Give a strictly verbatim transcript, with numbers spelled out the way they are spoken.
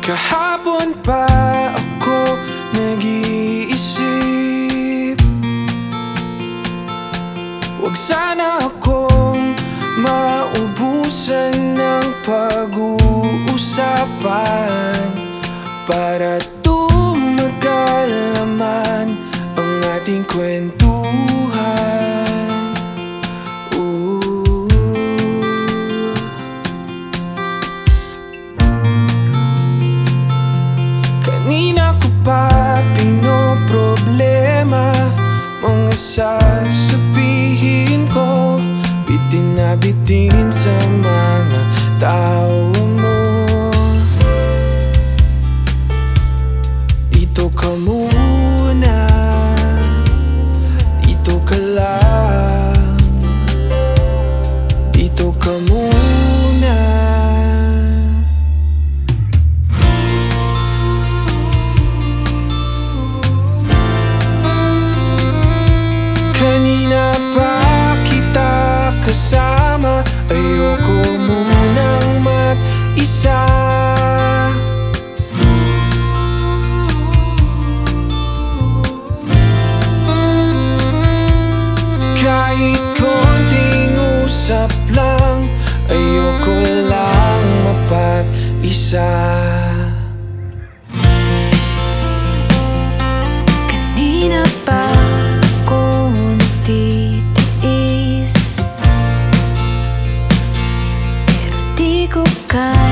Kahapon pa ako nag-iisip, huwag sana akong maubusan ng pag-uusapan para tumagal naman ang ating kwentuhan. Kanina ko pa pinoproblema mga sasabihin ko, bitin na bitin sa mga tao mo. Dito ka muna, dito ka lang, dito ka muna. Kanina pa kita kasama, ayoko munang mag-isa. Kahit konting usap lang, ayoko lang mapag-isa. Kanina pa ako nagtitiis, pero di ko kaya